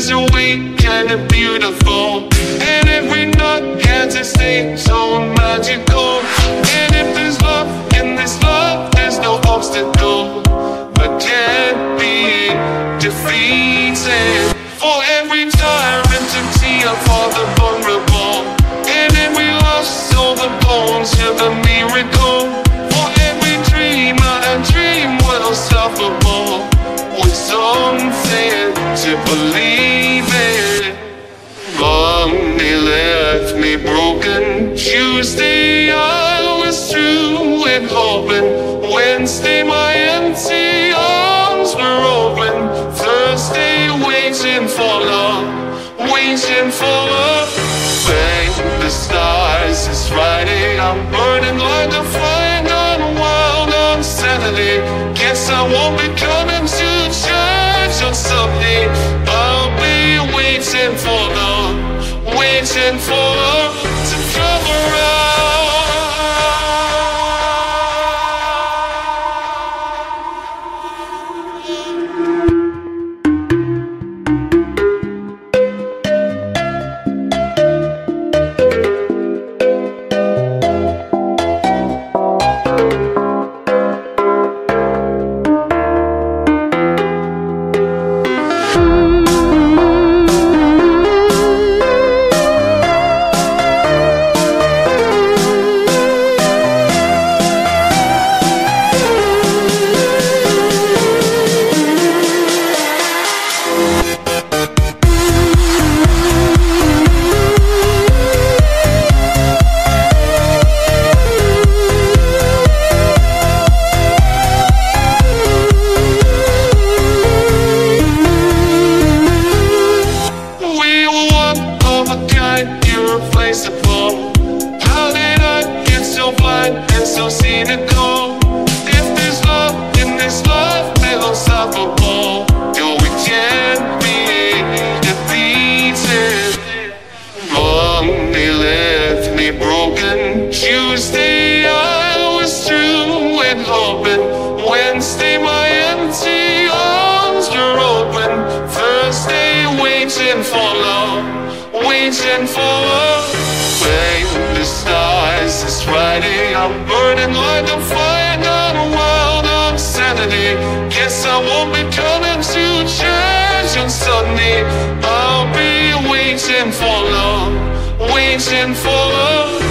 sweet, kinda beautiful. And every night has its thing so magical. And if there's love in this love, there's no obstacle that can't be defeated. For every tyrant to tear for the vulnerable, and every loss all the bones of the miracle. For every dreamer and dream was unstoppable, with something to believe in. Monday left me broken. Tuesday I was through and hoping. Wednesday my empty arms were open. Thursday waiting for love, waiting for love. Thank the stars, it's Friday. I'm burning like a fire gone wild on Saturday. Guess I won't be coming to church on Sunday. I'll be waiting for love, waiting for love to come around. Irreplaceable. How did I get so blind and so cynical? If there's love in this life, we're unstoppable. No, we can't be defeated. Monday left me broken. Tuesday I was through and hoping. Wednesday my empty arms were open. Thursday waiting for love, waiting for love. Thank the stars, it's Friday. I'm burning like a fire gone wild on Saturday. Guess I won't be coming to church on Sunday. I'll be waiting for love, waiting for love.